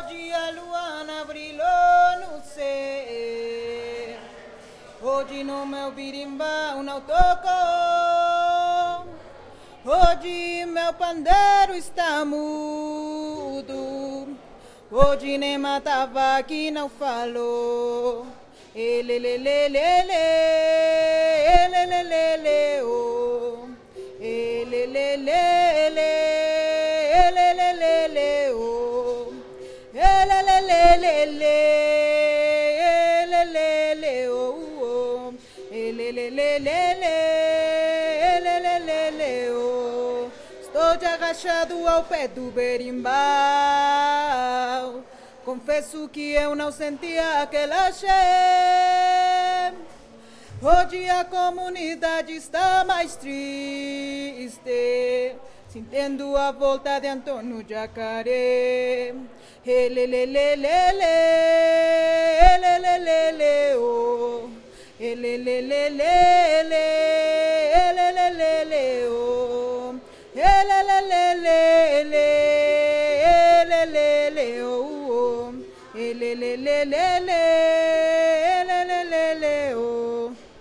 Hoje a lua brilhou no céu. Hoje no meu birimbau não tocou. Hoje meu pandeiro está mudo. Hoje nem matava que não falou. Elelelelele, elelelele, oh. Elelelele, elelelele, oh. Elelelele, elelele, oh. Elelelele, elelelele, oh. Estou de agachado ao pé do berimbau. Confesso que eu não sentia aquele axé. Hoje a comunidade está mais triste, sentindo a volta de Antônio Jacaré. Elelelelele, elelelele, oh. Elelelele, elelelele, oh. Elelelele, elelelele, oh. Elelelele.